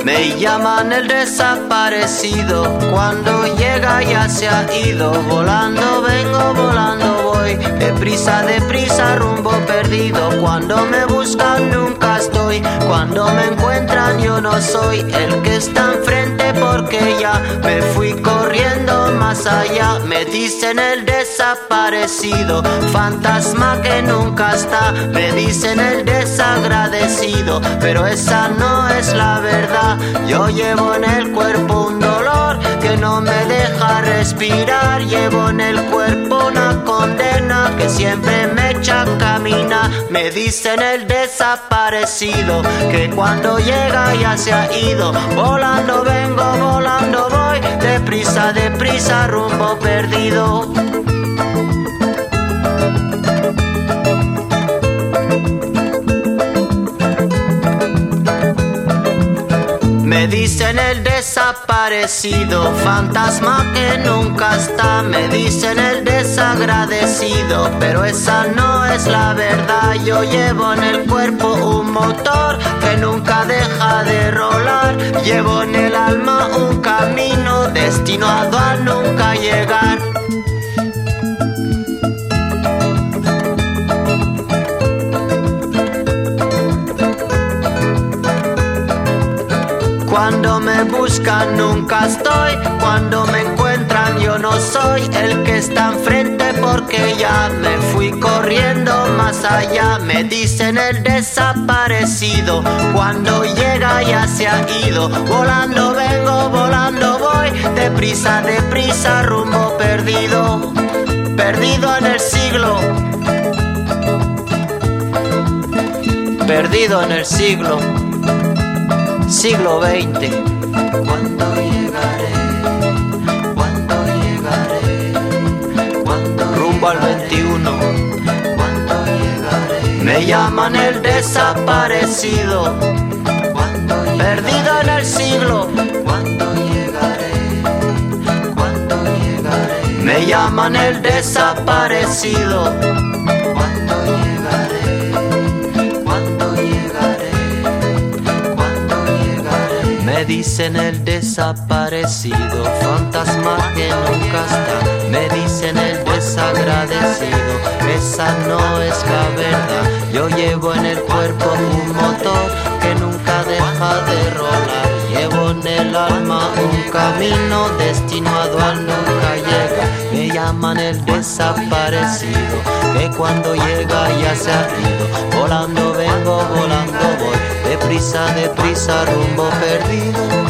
Me llaman el desaparecido, cuando llega ya se ha ido. Volando vengo, volando voy, deprisa, rumbo perdido. Cuando me buscan nunca estoy, cuando me encuentran yo no soy el que está enfrente, porque ya me fui corriendo más allá. Me dicen el desaparecido, fantasma que nunca está. Me dicen el desagradecido, pero esa no es la verdad. Yo llevo en el cuerpo un dolor que no me deja respirar. Llevo en el cuerpo una condena que siempre me echa a caminar. Me dicen el desaparecido, que cuando llega ya se ha ido. Volando vengo, volando voy, deprisa, rumbo perdido. Me dicen el desaparecido, fantasma que nunca está. Me dicen el desagradecido, pero esa no es la verdad. Yo llevo en el cuerpo un motor que nunca deja de rolar. Llevo en el alma un camino destinado a nunca llegar. Cuando me buscan nunca estoy, cuando me encuentran yo no soy el que está enfrente, porque ya me fui corriendo más allá. Me dicen el desaparecido, cuando llega ya se ha ido. Volando vengo, volando voy, deprisa, rumbo perdido. Perdido en el siglo, perdido en el siglo XX. ¿Cuándo llegaré? ¿Cuándo llegaré? ¿Cuándo rumbo al 21? ¿Cuándo llegaré? Me llaman el desaparecido, perdido en el siglo. ¿Cuándo llegaré? ¿Cuándo llegaré? Me llaman el desaparecido. ¿Cuándo llegaré? ¿Cuándo llegaré? Me dicen el desaparecido, fantasma que nunca está. Me dicen el desagradecido, esa no es la verdad. Yo llevo en el cuerpo un motor que nunca deja de rolar. Llevo en el alma un camino destinado a nunca llegar. Me llaman el desaparecido, que cuando llega ya se ha ido. Volando vengo, volando voy, deprisa, rumbo perdido.